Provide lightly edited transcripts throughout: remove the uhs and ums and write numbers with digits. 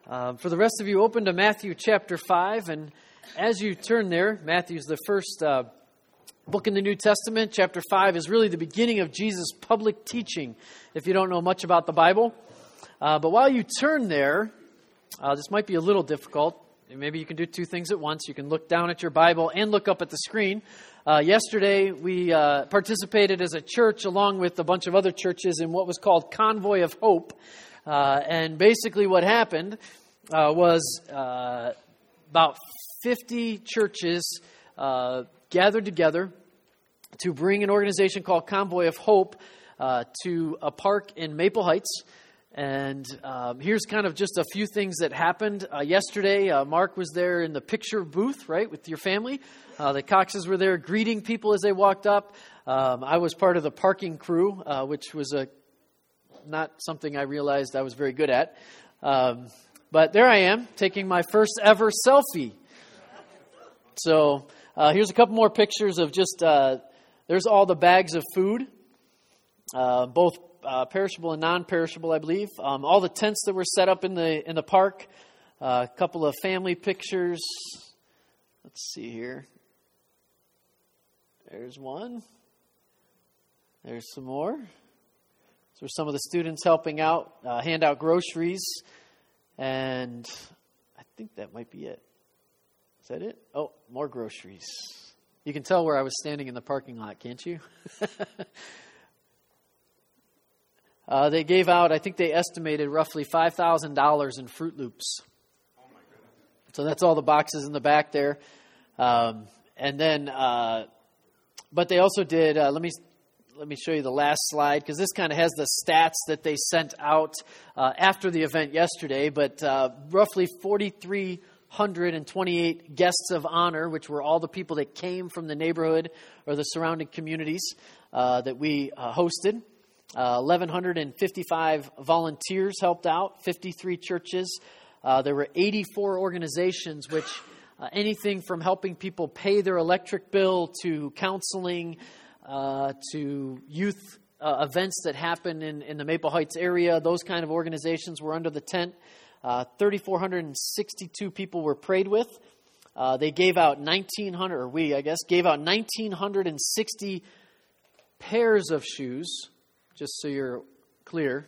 For the rest of you, open to Matthew chapter 5. And as you turn there, Matthew's the first book in the New Testament. Chapter 5 is really the beginning of Jesus' public teaching, if you don't know much about the Bible. But while you turn there, this might be a little difficult. Maybe you can do two things at once. You can look down at your Bible and look up at the screen. Yesterday, we participated as a church along with a bunch of other churches in what was called Convoy of Hope. And basically what happened was about 50 churches gathered together to bring an organization called Convoy of Hope to a park in Maple Heights. And here's kind of just a few things that happened. Yesterday, Mark was there in the picture booth, right, with your family. The Coxes were there greeting people as they walked up. I was part of the parking crew, which was not something I realized I was very good at. But there I am, taking my first ever selfie. So here's a couple more pictures of just, there's all the bags of food, both perishable and non-perishable, I believe. All the tents that were set up in the park. A couple of family pictures. Let's see here. There's one. There's some more. So some of the students helping out, hand out groceries. And I think that might be it. Is that it? Oh, more groceries. You can tell where I was standing in the parking lot, can't you? They gave out, I think they estimated roughly $5,000 in Fruit Loops. Oh my goodness. So that's all the boxes in the back there. And then, but they also did, let me show you the last slide, because this kind of has the stats that they sent out after the event yesterday. But roughly 4,328 guests of honor, which were all the people that came from the neighborhood or the surrounding communities that we hosted. 1,155 volunteers helped out, 53 churches. There were 84 organizations, which anything from helping people pay their electric bill to counseling, to youth events that happen in the Maple Heights area. Those kind of organizations were under the tent. 3,462 people were prayed with. They gave out 1,960 pairs of shoes, just so you're clear.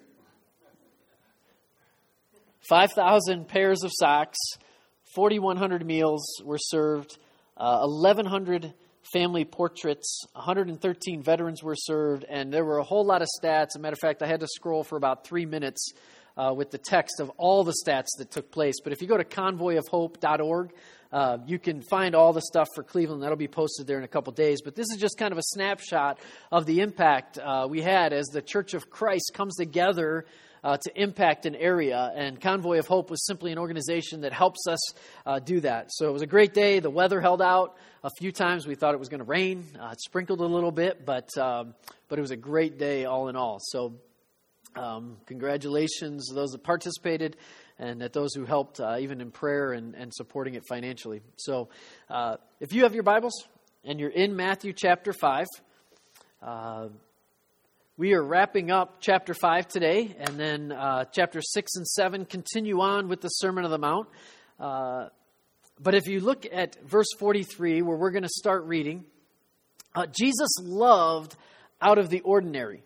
5,000 pairs of socks. 4,100 meals were served. 1,100 family portraits, 113 veterans were served, and there were a whole lot of stats. As a matter of fact, I had to scroll for about 3 minutes with the text of all the stats that took place. But if you go to convoyofhope.org, you can find all the stuff for Cleveland. That'll be posted there in a couple days. But this is just kind of a snapshot of the impact we had as the Church of Christ comes together to impact an area. And Convoy of Hope was simply an organization that helps us do that. So it was a great day. The weather held out. A few times we thought it was going to rain. It sprinkled a little bit, but it was a great day all in all. So congratulations to those that participated and at those who helped even in prayer and supporting it financially. So if you have your Bibles and you're in Matthew chapter 5, we are wrapping up chapter 5 today, and then chapter 6 and 7 continue on with the Sermon on the Mount. But if you look at verse 43, where we're going to start reading, Jesus loved out of the ordinary.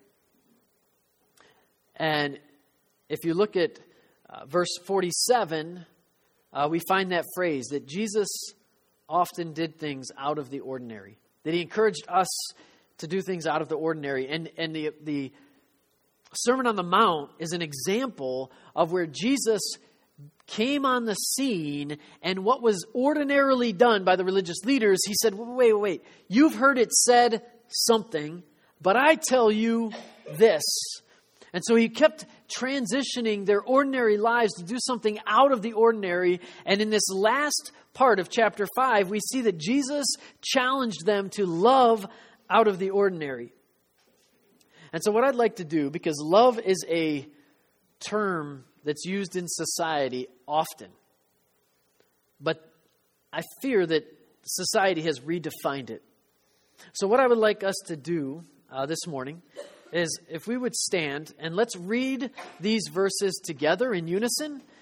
And if you look at verse 47, we find that phrase that Jesus often did things out of the ordinary, that he encouraged us to do things out of the ordinary. And the Sermon on the Mount is an example of where Jesus came on the scene, and what was ordinarily done by the religious leaders, he said, wait, you've heard it said something, but I tell you this. And so he kept transitioning their ordinary lives to do something out of the ordinary. And in this last part of chapter 5, we see that Jesus challenged them to love out of the ordinary. And so what I'd like to do, because love is a term that's used in society often, but I fear that society has redefined it. So what I would like us to do this morning is if we would stand and let's read these verses together in unison.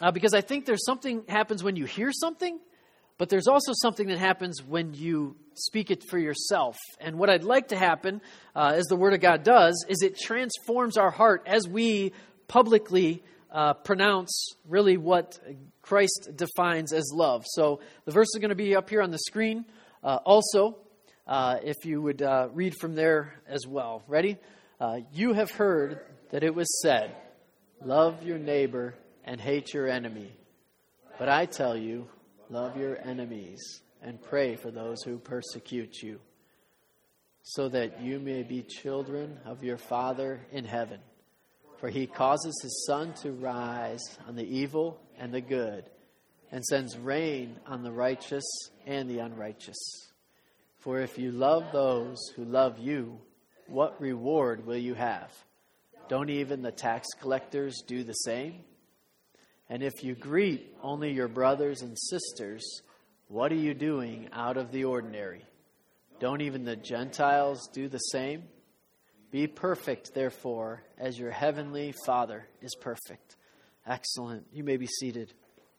Because I think there's something happens when you hear something, but there's also something that happens when you speak it for yourself. And what I'd like to happen, as the Word of God does, is it transforms our heart as we publicly pronounce really what Christ defines as love. So the verse is going to be up here on the screen. Also, if you would read from there as well. Ready? You have heard that it was said, love your neighbor and hate your enemy. But I tell you, love your enemies and pray for those who persecute you, so that you may be children of your Father in heaven. For he causes his sun to rise on the evil and the good, and sends rain on the righteous and the unrighteous. For if you love those who love you, what reward will you have? Don't even the tax collectors do the same? And if you greet only your brothers and sisters, what are you doing out of the ordinary? Don't even the Gentiles do the same? Be perfect, therefore, as your heavenly Father is perfect. Excellent. You may be seated.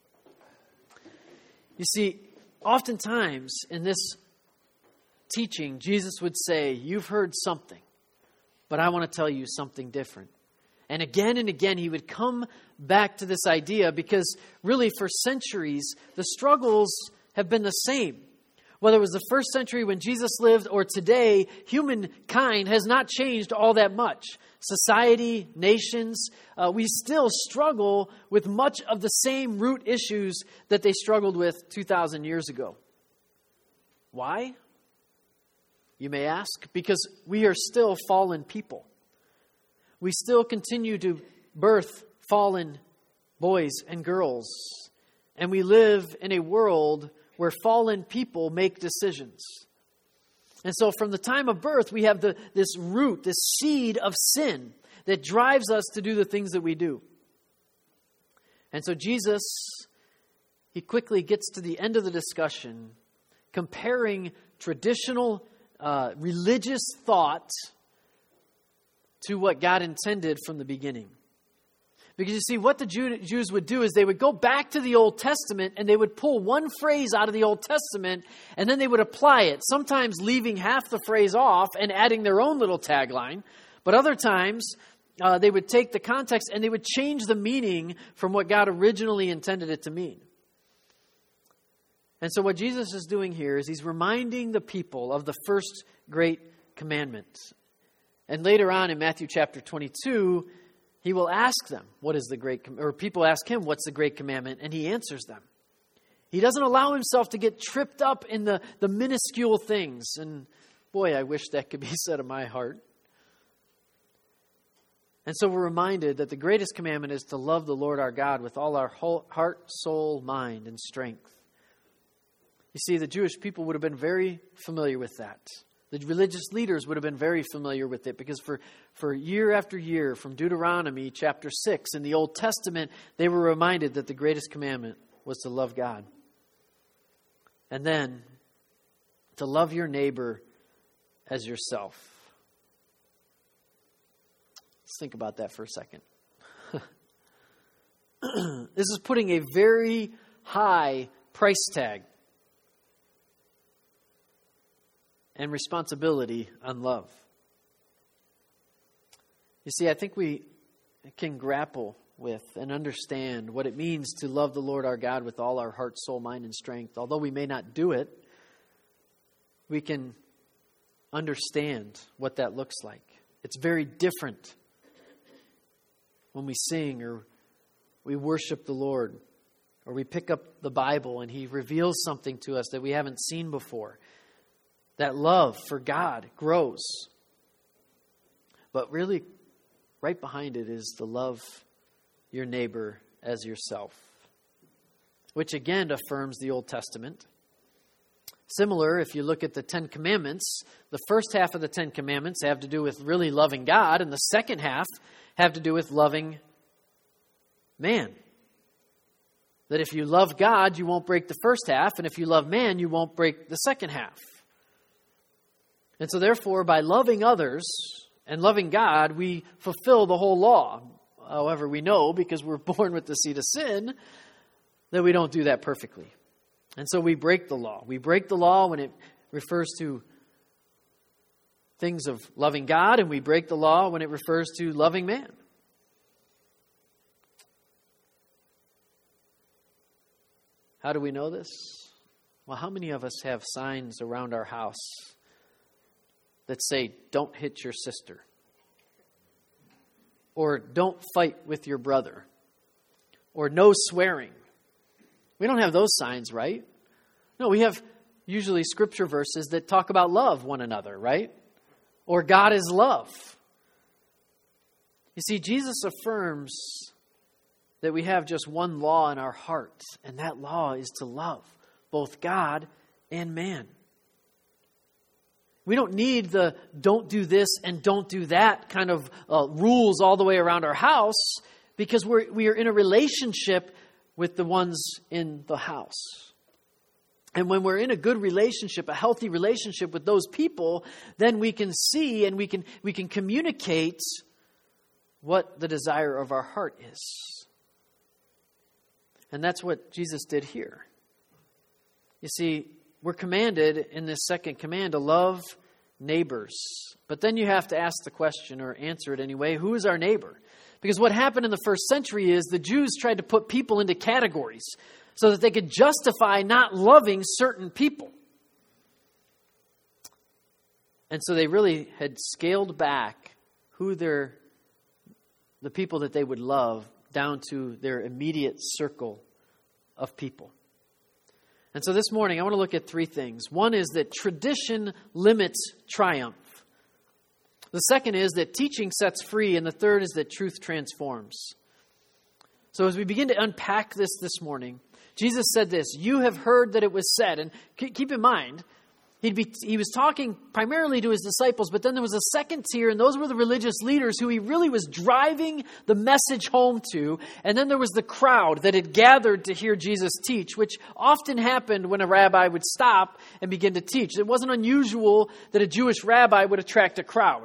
You see, oftentimes in this teaching, Jesus would say, you've heard something, but I want to tell you something different. And again, he would come back to this idea because really for centuries, the struggles have been the same. Whether it was the first century when Jesus lived or today, humankind has not changed all that much. Society, nations, we still struggle with much of the same root issues that they struggled with 2,000 years ago. Why? You may ask. Because we are still fallen people. We still continue to birth fallen boys and girls. And we live in a world where fallen people make decisions. And so from the time of birth, we have this root, this seed of sin that drives us to do the things that we do. And so Jesus, he quickly gets to the end of the discussion, comparing traditional religious thought to what God intended from the beginning. Because you see, what the Jews would do is they would go back to the Old Testament and they would pull one phrase out of the Old Testament and then they would apply it, sometimes leaving half the phrase off and adding their own little tagline. But other times, they would take the context and they would change the meaning from what God originally intended it to mean. And so what Jesus is doing here is he's reminding the people of the first great commandment. And later on in Matthew chapter 22, he will ask them, what is the great, or people ask him, what's the great commandment? And he answers them. He doesn't allow himself to get tripped up in the minuscule things. And boy, I wish that could be said of my heart. And so we're reminded that the greatest commandment is to love the Lord our God with all our whole heart, soul, mind, and strength. You see, the Jewish people would have been very familiar with that. The religious leaders would have been very familiar with it because for year after year, from Deuteronomy chapter 6 in the Old Testament, they were reminded that the greatest commandment was to love God. And then to love your neighbor as yourself. Let's think about that for a second. This is putting a very high price tag and responsibility on love. You see, I think we can grapple with and understand what it means to love the Lord our God with all our heart, soul, mind, and strength. Although we may not do it, we can understand what that looks like. It's very different when we sing or we worship the Lord or we pick up the Bible and He reveals something to us that we haven't seen before. That love for God grows. But really, right behind it is to love your neighbor as yourself, which again affirms the Old Testament. Similar, if you look at the Ten Commandments, the first half of the Ten Commandments have to do with really loving God, and the second half have to do with loving man. That if you love God, you won't break the first half, and if you love man, you won't break the second half. And so therefore, by loving others and loving God, we fulfill the whole law. However, we know, because we're born with the seed of sin, that we don't do that perfectly. And so we break the law. We break the law when it refers to things of loving God, and we break the law when it refers to loving man. How do we know this? Well, how many of us have signs around our house that say, don't hit your sister? Or don't fight with your brother? Or no swearing? We don't have those signs, right? No, we have usually scripture verses that talk about love one another, right? Or God is love. You see, Jesus affirms that we have just one law in our heart, and that law is to love both God and man. We don't need the don't do this and don't do that kind of rules all the way around our house, because we are in a relationship with the ones in the house. And when we're in a good relationship, a healthy relationship with those people, then we can see and we can communicate what the desire of our heart is. And that's what Jesus did here. You see, we're commanded in this second command to love neighbors. But then you have to ask the question, or answer it anyway, who is our neighbor? Because what happened in the first century is the Jews tried to put people into categories so that they could justify not loving certain people. And so they really had scaled back the people that they would love down to their immediate circle of people. And so this morning I want to look at three things. One is that tradition limits triumph. The second is that teaching sets free. And the third is that truth transforms. So as we begin to unpack this morning, Jesus said this, you have heard that it was said. And keep in mind, he was talking primarily to his disciples, but then there was a second tier, and those were the religious leaders who he really was driving the message home to. And then there was the crowd that had gathered to hear Jesus teach, which often happened when a rabbi would stop and begin to teach. It wasn't unusual that a Jewish rabbi would attract a crowd.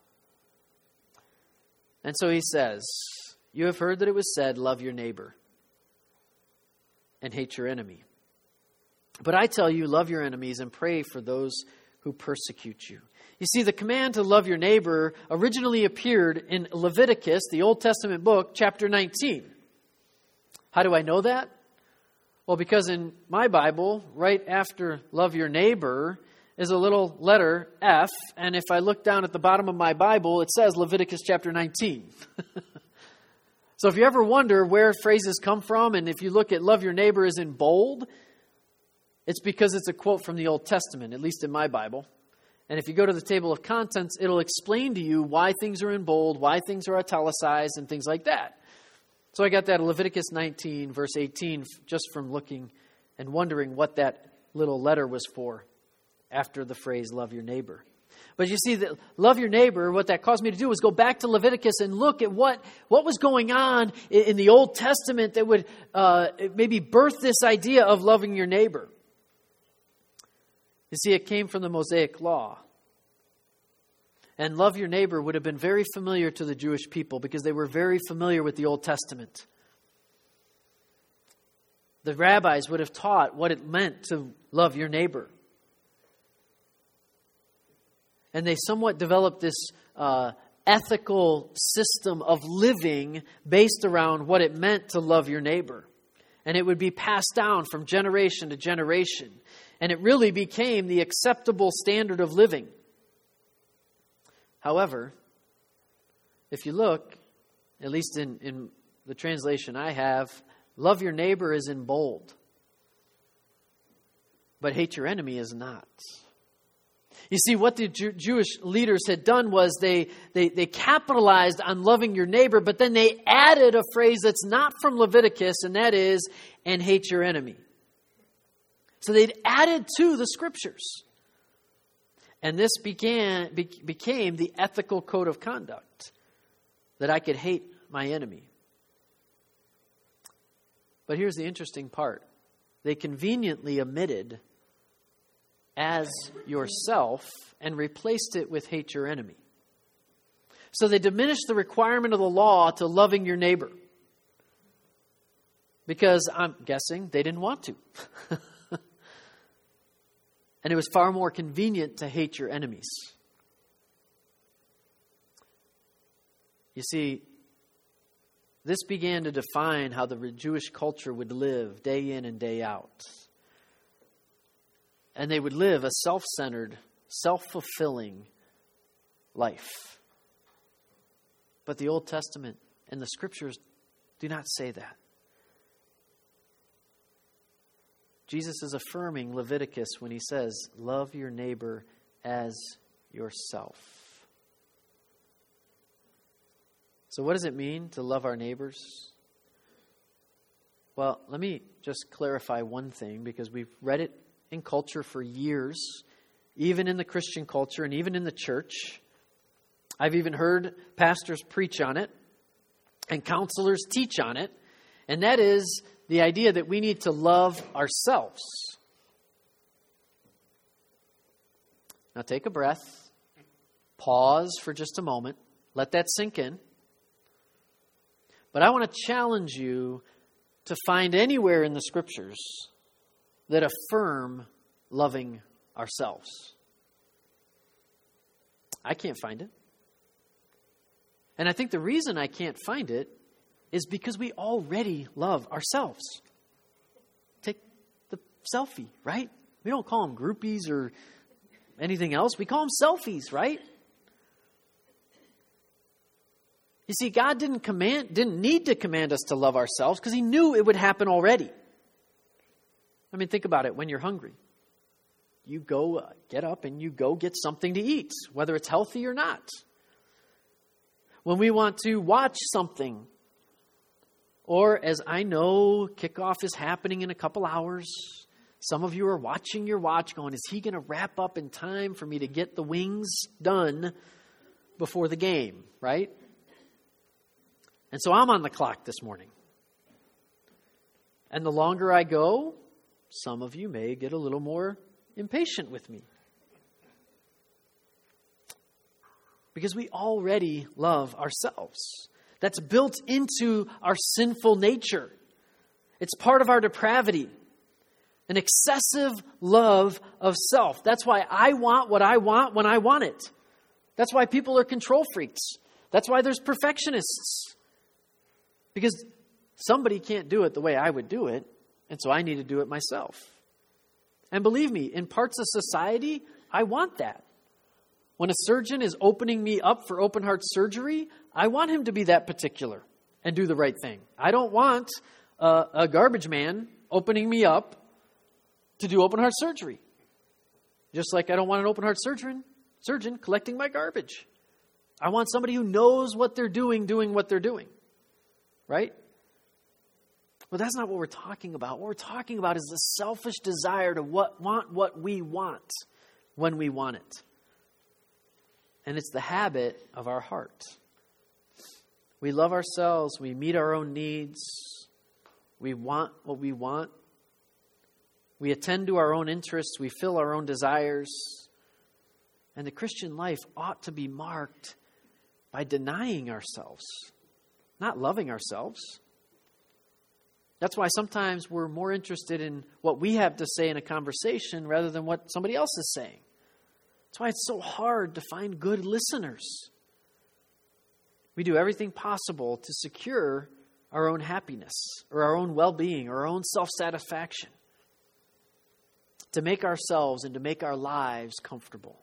And so he says, you have heard that it was said, love your neighbor and hate your enemy. But I tell you, love your enemies and pray for those who persecute you. You see, the command to love your neighbor originally appeared in Leviticus, the Old Testament book, chapter 19. How do I know that? Well, because in my Bible, right after love your neighbor is a little letter F, and if I look down at the bottom of my Bible, it says Leviticus chapter 19. So if you ever wonder where phrases come from, and if you look at love your neighbor is in bold, it's because it's a quote from the Old Testament, at least in my Bible. And if you go to the table of contents, it'll explain to you why things are in bold, why things are italicized, and things like that. So I got that in Leviticus 19, verse 18, just from looking and wondering what that little letter was for after the phrase, love your neighbor. But you see, that love your neighbor, what that caused me to do was go back to Leviticus and look at what was going on in the Old Testament that would maybe birth this idea of loving your neighbor. You see, it came from the Mosaic Law. And love your neighbor would have been very familiar to the Jewish people because they were very familiar with the Old Testament. The rabbis would have taught what it meant to love your neighbor. And they somewhat developed this ethical system of living based around what it meant to love your neighbor. And it would be passed down from generation to generation. And it really became the acceptable standard of living. However, if you look, at least in the translation I have, love your neighbor is in bold. But hate your enemy is not. You see, what the Jewish leaders had done was they capitalized on loving your neighbor, but then they added a phrase that's not from Leviticus, and that is, and hate your enemy. So they'd added to the scriptures. And this became the ethical code of conduct, that I could hate my enemy. But here's the interesting part. They conveniently omitted as yourself and replaced it with hate your enemy. So they diminished the requirement of the law to loving your neighbor. Because I'm guessing they didn't want to. And it was far more convenient to hate your enemies. You see, this began to define how the Jewish culture would live day in and day out. And they would live a self-centered, self-fulfilling life. But the Old Testament and the Scriptures do not say that. Jesus is affirming Leviticus when he says, love your neighbor as yourself. So what does it mean to love our neighbors? Well, let me just clarify one thing, because we've read it in culture for years, even in the Christian culture and even in the church. I've even heard pastors preach on it and counselors teach on it, and that is the idea that we need to love ourselves. Now take a breath, pause for just a moment, let that sink in. But I want to challenge you to find anywhere in the Scriptures that affirm loving ourselves. I can't find it. And I think the reason I can't find it is because we already love ourselves. Take the selfie, right? We don't call them groupies or anything else. We call them selfies, right? You see, God didn't need to command us to love ourselves because he knew it would happen already. I mean, think about it. When you're hungry, you go get up and you go get something to eat, whether it's healthy or not. When we want to watch something, or as I know, kickoff is happening in a couple hours. Some of you are watching your watch going, is he going to wrap up in time for me to get the wings done before the game, right? And so I'm on the clock this morning. And the longer I go, some of you may get a little more impatient with me. Because we already love ourselves. That's built into our sinful nature. It's part of our depravity. An excessive love of self. That's why I want what I want when I want it. That's why people are control freaks. That's why there's perfectionists. Because somebody can't do it the way I would do it, and so I need to do it myself. And believe me, in parts of society, I want that. When a surgeon is opening me up for open heart surgery, I want him to be that particular and do the right thing. I don't want a garbage man opening me up to do open heart surgery. Just like I don't want an open heart surgeon collecting my garbage. I want somebody who knows what they're doing what they're doing. Right? But that's not what we're talking about. What we're talking about is the selfish desire to want what we want when we want it. And it's the habit of our heart. We love ourselves. We meet our own needs. We want what we want. We attend to our own interests. We fill our own desires. And the Christian life ought to be marked by denying ourselves, not loving ourselves. That's why sometimes we're more interested in what we have to say in a conversation rather than what somebody else is saying. That's why it's so hard to find good listeners. We do everything possible to secure our own happiness or our own well-being or our own self-satisfaction, to make ourselves and to make our lives comfortable.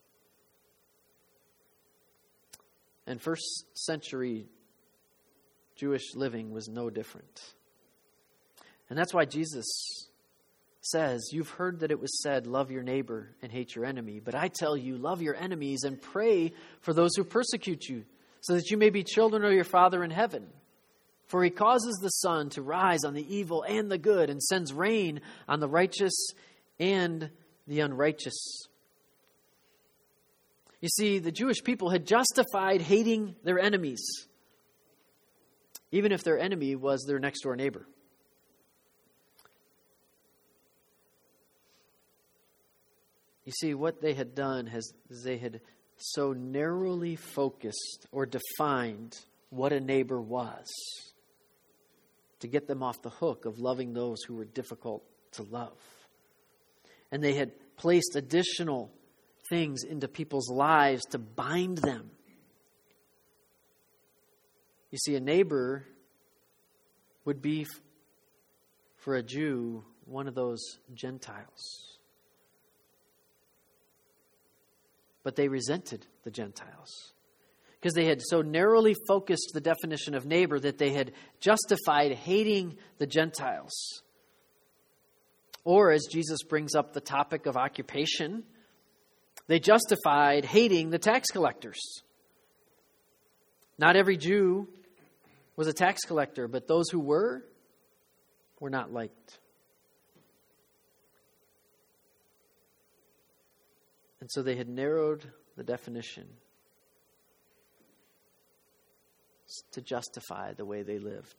And first century Jewish living was no different. And that's why Jesus says, you've heard that it was said, love your neighbor and hate your enemy. But I tell you, love your enemies and pray for those who persecute you, so that you may be children of your Father in heaven. For he causes the sun to rise on the evil and the good, and sends rain on the righteous and the unrighteous. You see, the Jewish people had justified hating their enemies, even if their enemy was their next door neighbor. You see, what they had done is they had so narrowly focused or defined what a neighbor was to get them off the hook of loving those who were difficult to love. And they had placed additional things into people's lives to bind them. You see, a neighbor would be, for a Jew, one of those Gentiles. But they resented the Gentiles because they had so narrowly focused the definition of neighbor that they had justified hating the Gentiles. Or, as Jesus brings up the topic of occupation, they justified hating the tax collectors. Not every Jew was a tax collector, but those who were not liked. And so they had narrowed the definition to justify the way they lived.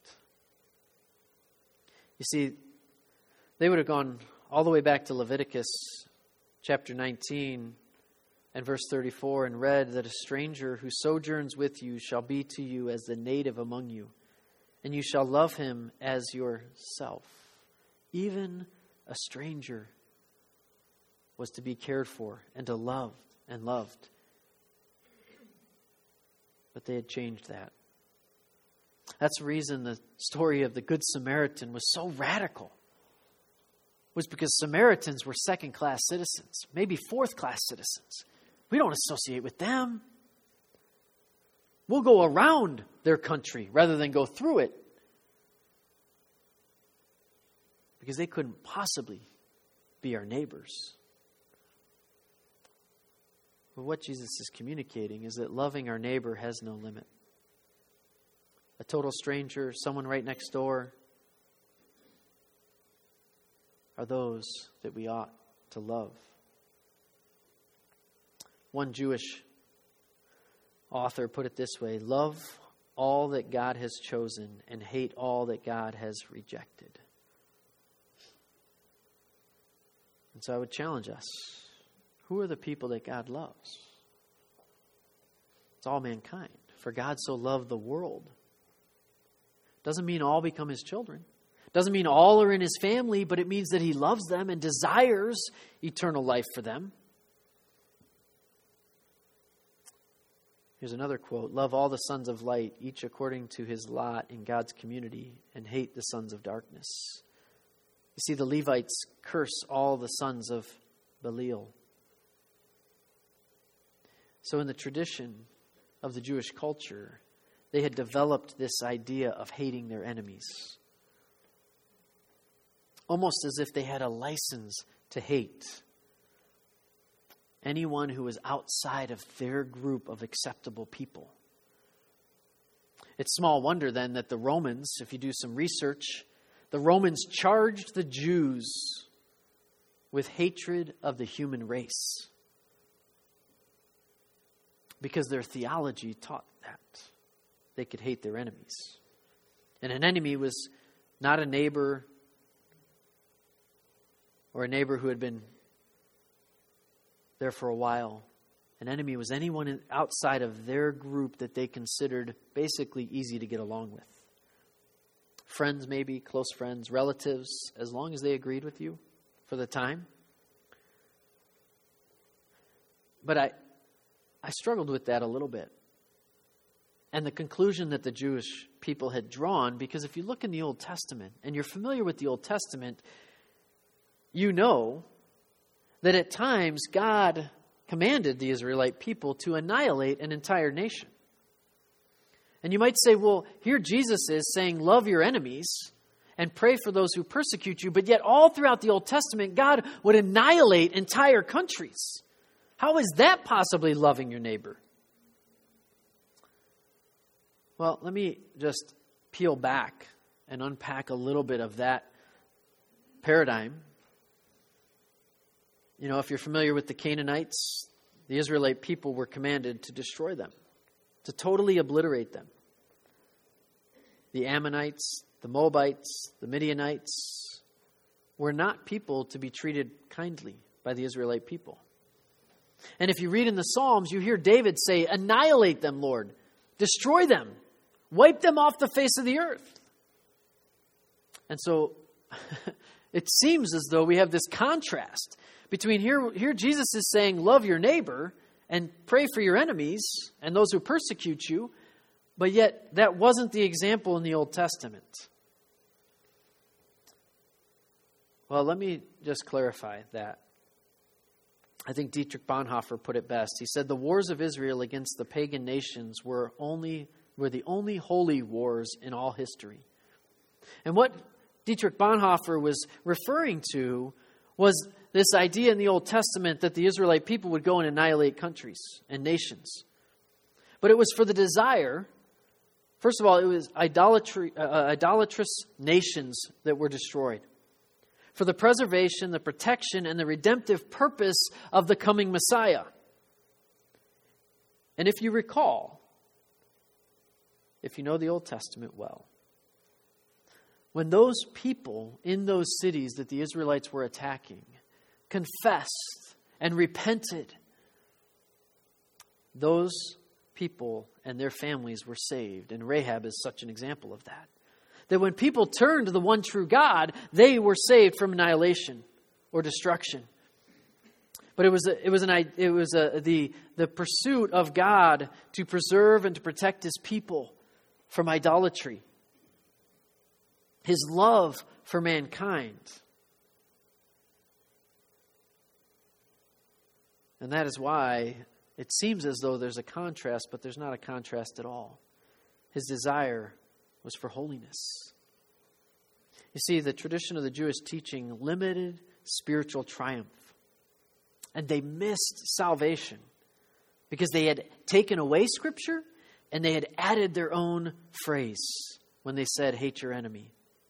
You see, they would have gone all the way back to Leviticus chapter 19 and verse 34 and read that a stranger who sojourns with you shall be to you as the native among you, and you shall love him as yourself. Even a stranger was to be cared for and to love and loved. But they had changed that. That's the reason the story of the Good Samaritan was so radical. Was because Samaritans were second-class citizens, maybe fourth-class citizens. We don't associate with them. We'll go around their country rather than go through it. Because they couldn't possibly be our neighbors. But what Jesus is communicating is that loving our neighbor has no limit. A total stranger, someone right next door, are those that we ought to love. One Jewish author put it this way: love all that God has chosen and hate all that God has rejected. And so I would challenge us. Who are the people that God loves? It's all mankind. For God so loved the world. Doesn't mean all become his children. Doesn't mean all are in his family, but it means that he loves them and desires eternal life for them. Here's another quote: love all the sons of light, each according to his lot in God's community, and hate the sons of darkness. You see, the Levites curse all the sons of Belial. So in the tradition of the Jewish culture, they had developed this idea of hating their enemies. Almost as if they had a license to hate anyone who was outside of their group of acceptable people. It's small wonder then that the Romans, if you do some research, the Romans charged the Jews with hatred of the human race. Because their theology taught that. They could hate their enemies. And an enemy was not a neighbor or a neighbor who had been there for a while. An enemy was anyone outside of their group that they considered basically easy to get along with. Friends maybe, close friends, relatives, as long as they agreed with you for the time. But I struggled with that a little bit. And the conclusion that the Jewish people had drawn, because if you look in the Old Testament, and you're familiar with the Old Testament, you know that at times God commanded the Israelite people to annihilate an entire nation. And you might say, well, here Jesus is saying, love your enemies and pray for those who persecute you. But yet all throughout the Old Testament, God would annihilate entire countries. How is that possibly loving your neighbor? Well, let me just peel back and unpack a little bit of that paradigm. You know, if you're familiar with the Canaanites, the Israelite people were commanded to destroy them, to totally obliterate them. The Ammonites, the Moabites, the Midianites were not people to be treated kindly by the Israelite people. And if you read in the Psalms, you hear David say, annihilate them, Lord. Destroy them. Wipe them off the face of the earth. And so it seems as though we have this contrast between here Jesus is saying, love your neighbor and pray for your enemies and those who persecute you. But yet that wasn't the example in the Old Testament. Well, let me just clarify that. I think Dietrich Bonhoeffer put it best. He said the wars of Israel against the pagan nations were the only holy wars in all history. And what Dietrich Bonhoeffer was referring to was this idea in the Old Testament that the Israelite people would go and annihilate countries and nations. But it was for the desire, first of all, it was idolatrous nations that were destroyed. For the preservation, the protection, and the redemptive purpose of the coming Messiah. And if you recall, if you know the Old Testament well, when those people in those cities that the Israelites were attacking confessed and repented, those people and their families were saved. And Rahab is such an example of that. That when people turned to the one true God, they were saved from annihilation or destruction. But it was the pursuit of God to preserve and to protect His people from idolatry. His love for mankind. And that is why it seems as though there's a contrast, but there's not a contrast at all. His desire was for holiness. You see, the tradition of the Jewish teaching limited spiritual triumph. And they missed salvation because they had taken away Scripture and they had added their own phrase when they said, hate your enemy.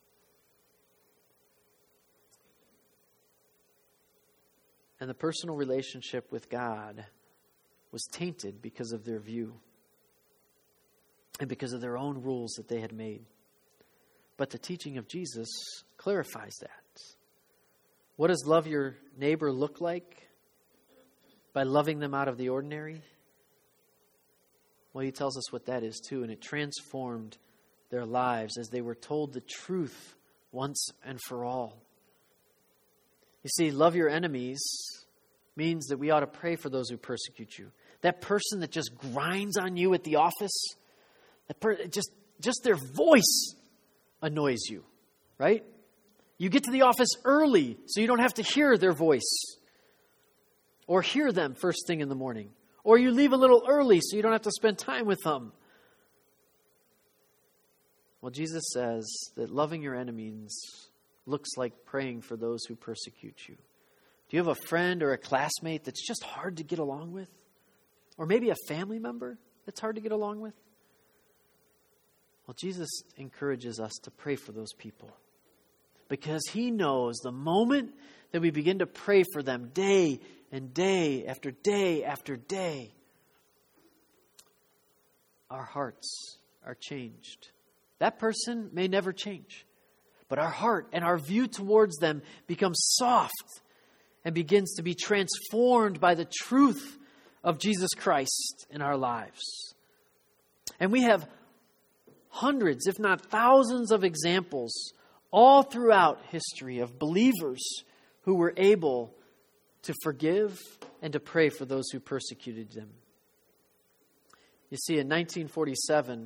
And the personal relationship with God was tainted because of their view and because of their own rules that they had made. But the teaching of Jesus clarifies that. What does love your neighbor look like? By loving them out of the ordinary? Well, He tells us what that is too, and it transformed their lives as they were told the truth once and for all. You see, love your enemies means that we ought to pray for those who persecute you. That person that just grinds on you at the office, just their voice annoys you, right? You get to the office early so you don't have to hear their voice or hear them first thing in the morning. Or you leave a little early so you don't have to spend time with them. Well, Jesus says that loving your enemies looks like praying for those who persecute you. Do you have a friend or a classmate that's just hard to get along with? Or maybe a family member that's hard to get along with? Well, Jesus encourages us to pray for those people because He knows the moment that we begin to pray for them day and day after day after day, our hearts are changed. That person may never change, but our heart and our view towards them becomes soft and begins to be transformed by the truth of Jesus Christ in our lives. And we have hundreds, if not thousands of examples all throughout history of believers who were able to forgive and to pray for those who persecuted them. You see, in 1947,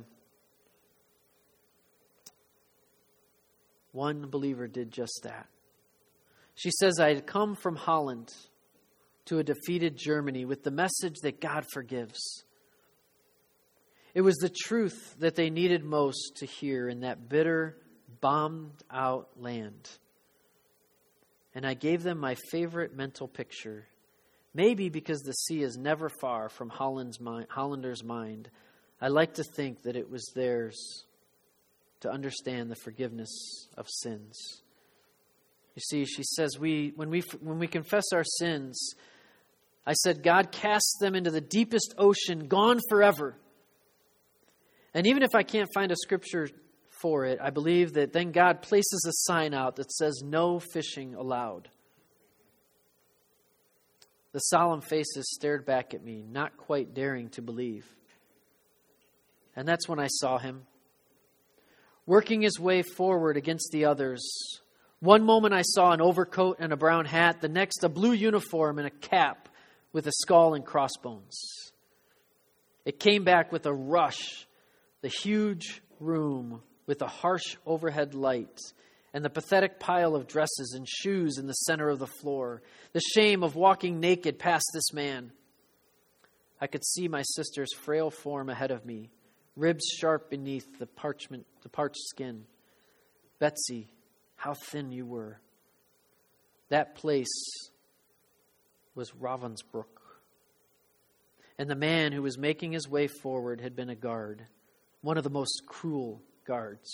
one believer did just that. She says, I had come from Holland to a defeated Germany with the message that God forgives. It was the truth that they needed most to hear in that bitter, bombed-out land. And I gave them my favorite mental picture. Maybe because the sea is never far from Hollander's mind, I like to think that it was theirs to understand the forgiveness of sins. You see, she says, when we confess our sins, I said, God casts them into the deepest ocean, gone forever. And even if I can't find a scripture for it, I believe that then God places a sign out that says, no fishing allowed. The solemn faces stared back at me, not quite daring to believe. And that's when I saw him, working his way forward against the others. One moment I saw an overcoat and a brown hat, the next a blue uniform and a cap with a skull and crossbones. It came back with a rush, the huge room with a harsh overhead light, and the pathetic pile of dresses and shoes in the center of the floor. The shame of walking naked past this man. I could see my sister's frail form ahead of me, ribs sharp beneath the parched skin. Betsy, how thin you were. That place was Ravensbrück. And the man who was making his way forward had been a guard, one of the most cruel guards.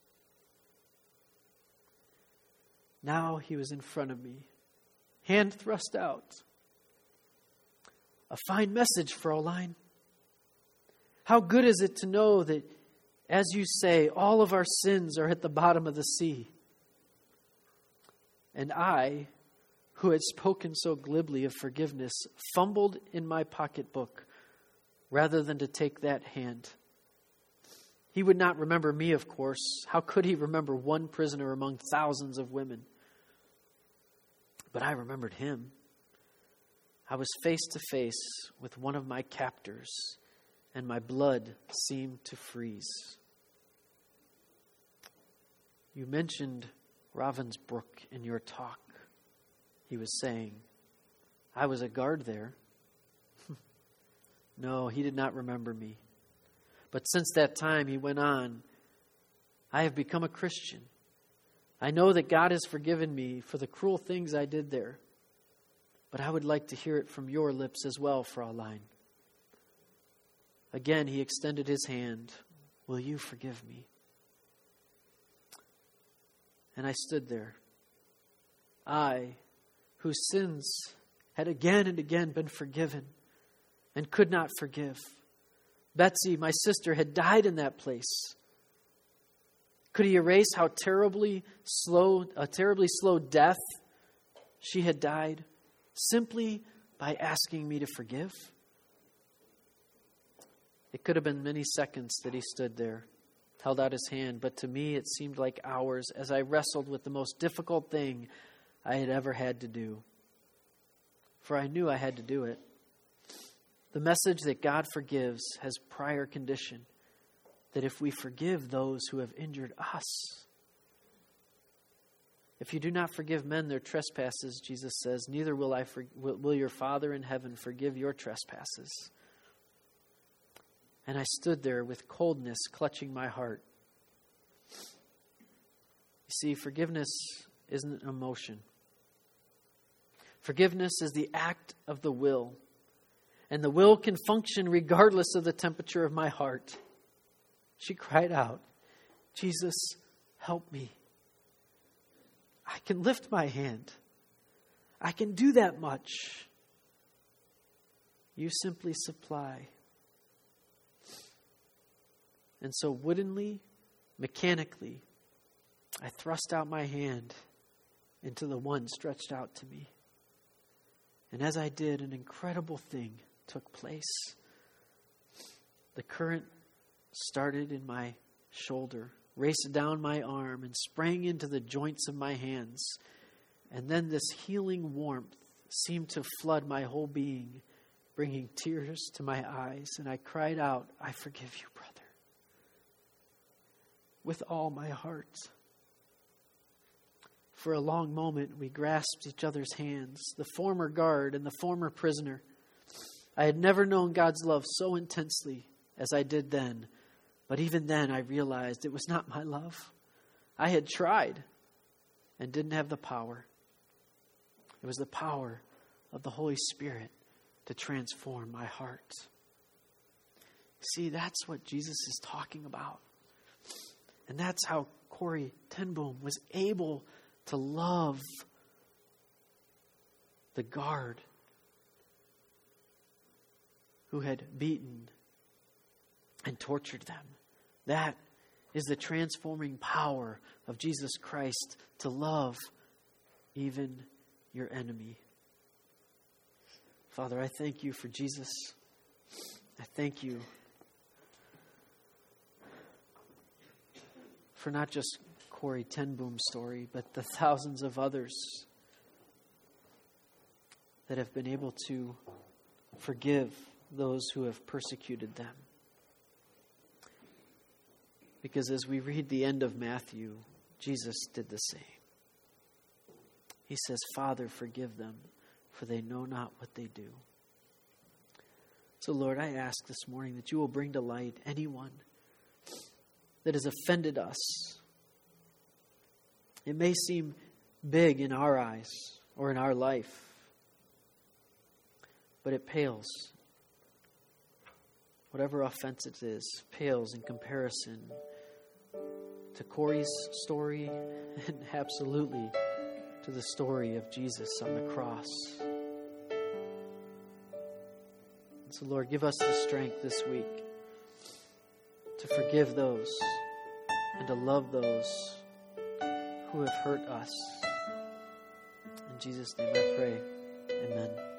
Now he was in front of me, hand thrust out. A fine message, Fraulein. How good is it to know that, as you say, all of our sins are at the bottom of the sea. And I, who had spoken so glibly of forgiveness, fumbled in my pocketbook rather than to take that hand. He would not remember me, of course. How could he remember one prisoner among thousands of women? But I remembered him. I was face to face with one of my captors, and my blood seemed to freeze. You mentioned Ravensbrück in your talk, he was saying. I was a guard there. No, he did not remember me. But since that time, he went on, I have become a Christian. I know that God has forgiven me for the cruel things I did there. But I would like to hear it from your lips as well, Fraulein. Again, he extended his hand. Will you forgive me? And I stood there. I, whose sins had again and again been forgiven and could not forgive. Betsy, my sister, had died in that place. Could he erase how terribly slow death she had died simply by asking me to forgive? It could have been many seconds that he stood there, held out his hand, but to me it seemed like hours as I wrestled with the most difficult thing I had ever had to do. For I knew I had to do it. The message that God forgives has prior condition, that if we forgive those who have injured us. If you do not forgive men their trespasses, Jesus says, neither will your Father in heaven forgive your trespasses. And I stood there with coldness clutching my heart. You see, forgiveness isn't an emotion. Forgiveness is the act of the will. And the will can function regardless of the temperature of my heart. She cried out, Jesus, help me. I can lift my hand. I can do that much. You simply supply. And so woodenly, mechanically, I thrust out my hand into the one stretched out to me. And as I did, an incredible thing took place. The current started in my shoulder, raced down my arm, and sprang into the joints of my hands. And then this healing warmth seemed to flood my whole being, bringing tears to my eyes. And I cried out, I forgive you, brother, with all my heart. For a long moment, we grasped each other's hands, the former guard and the former prisoner. I had never known God's love so intensely as I did then. But even then, I realized it was not my love. I had tried and didn't have the power. It was the power of the Holy Spirit to transform my heart. See, that's what Jesus is talking about. And that's how Corrie ten Boom was able to love the guard who had beaten and tortured them. That is the transforming power of Jesus Christ to love even your enemy. Father, I thank you for Jesus. I thank you for not just Corrie ten Boom's story, but the thousands of others that have been able to forgive those who have persecuted them. Because as we read the end of Matthew, Jesus did the same. He says, Father, forgive them, for they know not what they do. So, Lord, I ask this morning that you will bring to light anyone that has offended us. It may seem big in our eyes or in our life, but it pales. Whatever offense it is, pales in comparison to Corey's story and absolutely to the story of Jesus on the cross. And so, Lord, give us the strength this week to forgive those and to love those who have hurt us. In Jesus' name I pray. Amen.